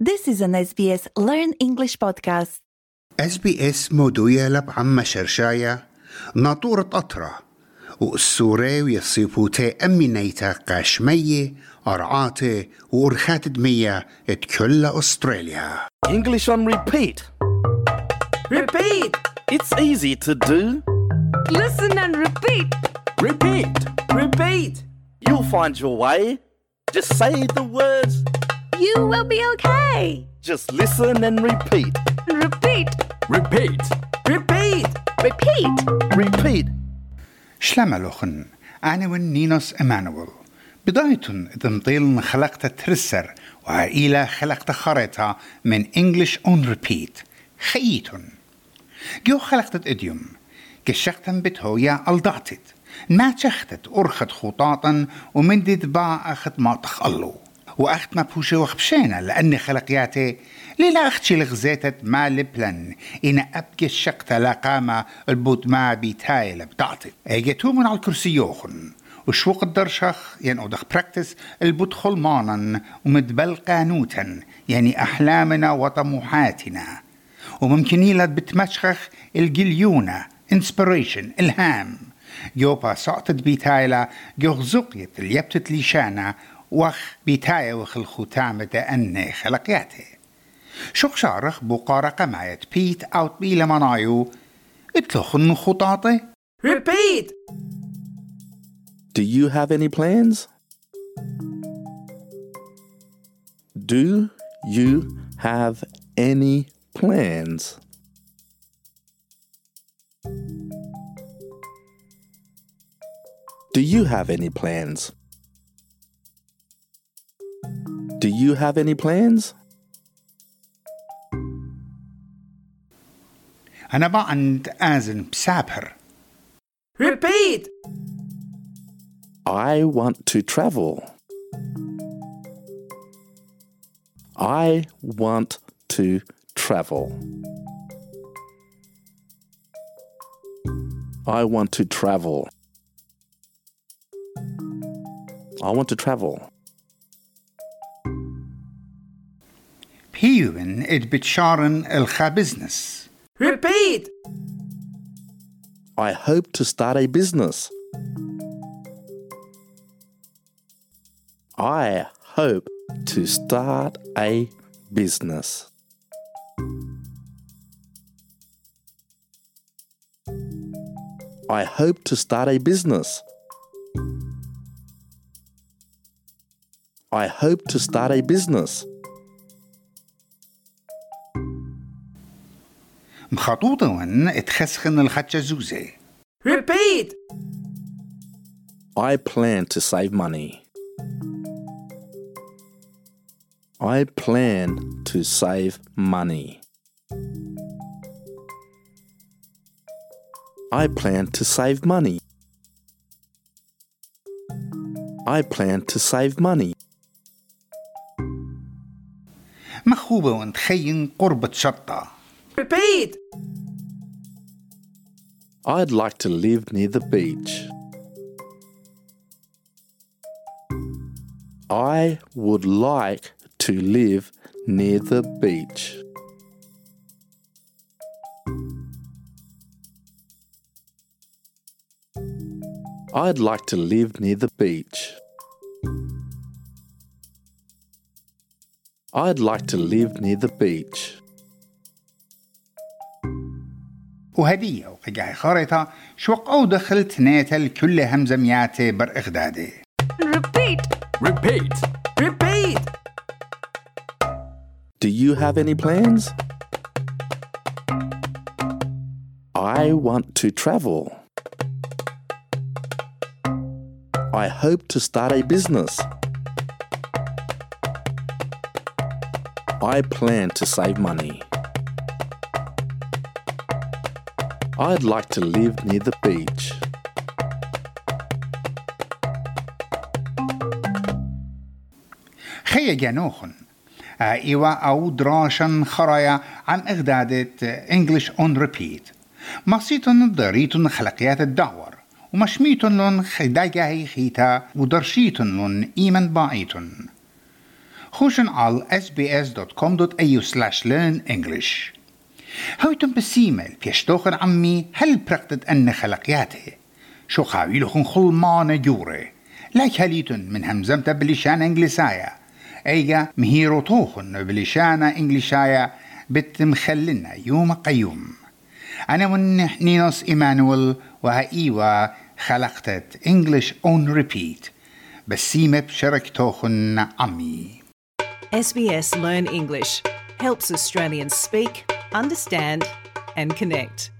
This is an SBS Learn English podcast. SBS مودوية لبعم شرشاية ناطورة أطرة والسوري ويصيبوتي أمينيتا قاشمية أرعاتي وأرخات دمية اتكل أستراليا. English on repeat. Repeat! It's easy to do. Listen and repeat! Repeat. Repeat! You'll find your way. Just say the words. You will be okay. Just listen and repeat. Repeat! Repeat. Repeat! Repeat. Repeat. شلملوخن أنا ونينوس إمانويل بداية تنطيل خلقت ترسر وعائلة خلقت خريطة من English on repeat خيتن جو خلقت إديوم كشختن بتهويا ألضعتت ما تشختت أرخت خطاطا ومندد باع أخت ما تخلو وأخت ما بوشي وخبشينا لأني خلقياتي ليلا أختي لغزيتت ما لبلن إن أبقى الشقة لاقامة البوت ما بيتاي لبدعتت اجتو من على الكرسي يوخن وشوق الدرشخ يعني أدخ براكتس البوت خلمانا ومدبل قانوتا يعني أحلامنا وطموحاتنا وممكن يلد بتمشخخ الجليونة inspiration الهام جوبا سقطت بيتايلا جو زقيت اللي يبتت ليشانا وخ بيتايا وخ الختامة أني خلقياتي شوق شارخ بقارقة معيت بيت أوت بيلا منايو اتلخن خطاطي. Repeat! Do you have any plans? Do you have any plans? Do you have any plans? Do you have any plans? أنا بعند آزن بسابر. Repeat! I want to travel. I want to travel. I want to travel. I want to travel. بيوين إد بتشارن الخا بزنس. Repeat! I hope to start a business. I hope to start a business. I hope to start a business. I hope to start a business. مخطوطون اتخسخن الخدشة زوزي. Repeat! I plan to save money. I plan to save money. I plan to save money. I plan to save money. مخوبة وانتخين قربة شطة. Repeat! I'd like to live near the beach. I would like to live near the beach. I'd like to live near the beach. I'd like to live near the beach. وهدية وقجاي خريطة شوق أو دخلت ناتل كل همزة مياتي بر إغدادي. Repeat! Repeat. Repeat! Do you have any plans? I want to travel. I hope to start a business. I plan to save money. I'd like to live near the beach. خي جانوخن إيوا أو دراشن خرايا عن إغدادة English on repeat. مصيتن ضريتن خلقيات الدعور ومشميتن لن خداجاهي خيتا ودرشيتن لن إيمن باعيتن خوشن على sbs.com.au/learnenglish. هوتم بسيمل بيشتوخن عمي هل برقتت أن خلقياته شو خاويلخن خلمان جوري لايك هليتن من همزمتا بلشان انجليسايا ايجا مهيرو توخن بلشانا انجليشايا بتمخلنا يوم قيوم. أنا من نينوس إيمانويل وهايوا خلقتت English on Repeat بسيمة بشرك توخن عمي. SBS Learn English helps Australians speak, understand and connect.